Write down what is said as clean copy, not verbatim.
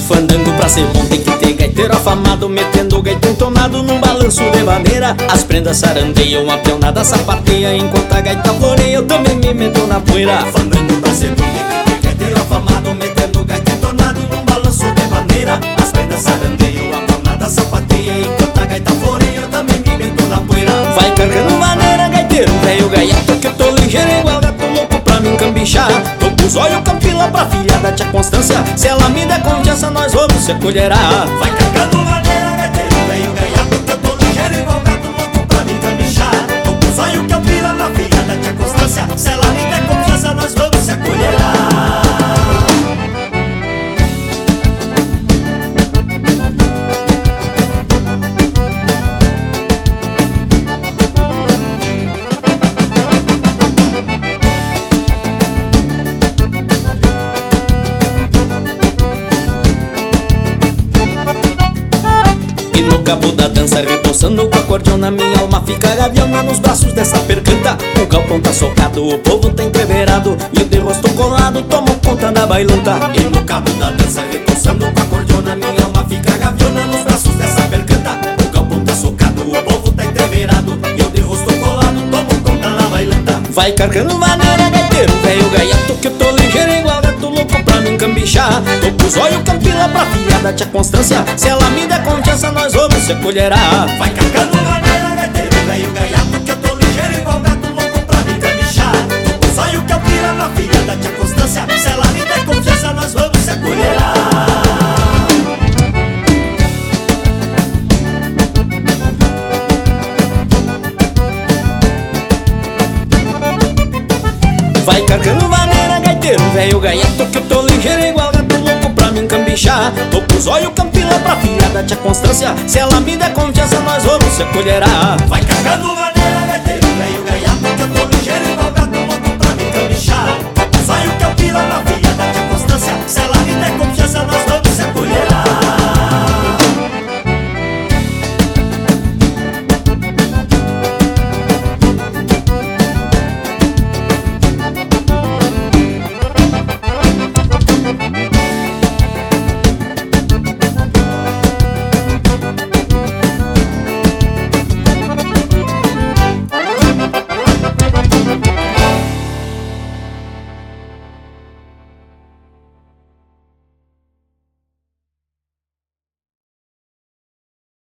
Fandango pra ser bom tem que ter gaiteiro afamado, metendo gaito entonado num balanço de maneira. As prendas sarandeiam, a peonada sapateia, enquanto a gaita floreia, eu também me meto na poeira. Fandango pra ser bom tem que ter gaiteiro afamado, metendo gaito entonado num balanço de maneira. As prendas sarandeiam, a peonada sapateia, enquanto a gaita floreia, eu também me meto na poeira. Vai carregando maneira, gaiteiro, velho gaiato, que eu tô ligeiro igual gato louco pra me encambichar. Tô com os olhos campila pra filhada, tia Constância, se ela me der confiança, nós vamos se colherá. Vai carregando maneira, gaiteiro, velho gaiato, que eu tô ligeiro igual gato louco pra me encambichar. Tô com os olhos campila pra filhada, tia Constância, se ela me der confiança, nós vamos se colherá. E no cabo da dança, reboçando com a cordiona, minha alma fica gaviona nos braços dessa percanta. O galpão tá socado, o povo tá entreverado, e eu de rosto colado tomo conta da bailanta. E no cabo da dança, reboçando com a cordiona, minha alma fica gaviona nos braços dessa percanta. O galpão tá socado, o povo tá entreverado, e eu de rosto colado tomo conta da bailanta. Vai carcando maneira, gaiteiro, velho gaiato, que eu tô ligeiro igual gato louco pra me encambichar. Tô com os olhos campila pra filhada, tia Constância, se ela me der confiança, nós vamos se colherá. Vai carregando maneira, gaiteiro, velho gaiato, que eu tô ligeiro igual gato louco pra me encambichar. Tô com os olhos campila pra filhada, tia Constância, se ela me der confiança, nós vamos se colherá. Vai carregando maneira, gaiteiro, velho gaiato, que eu tô ligeiro igual gato louco pra me encambichar. Tô com os olhos campila pra filhada, tia Constância, se ela me der confiança, nós vamos se colherá. Vai carregando maneira,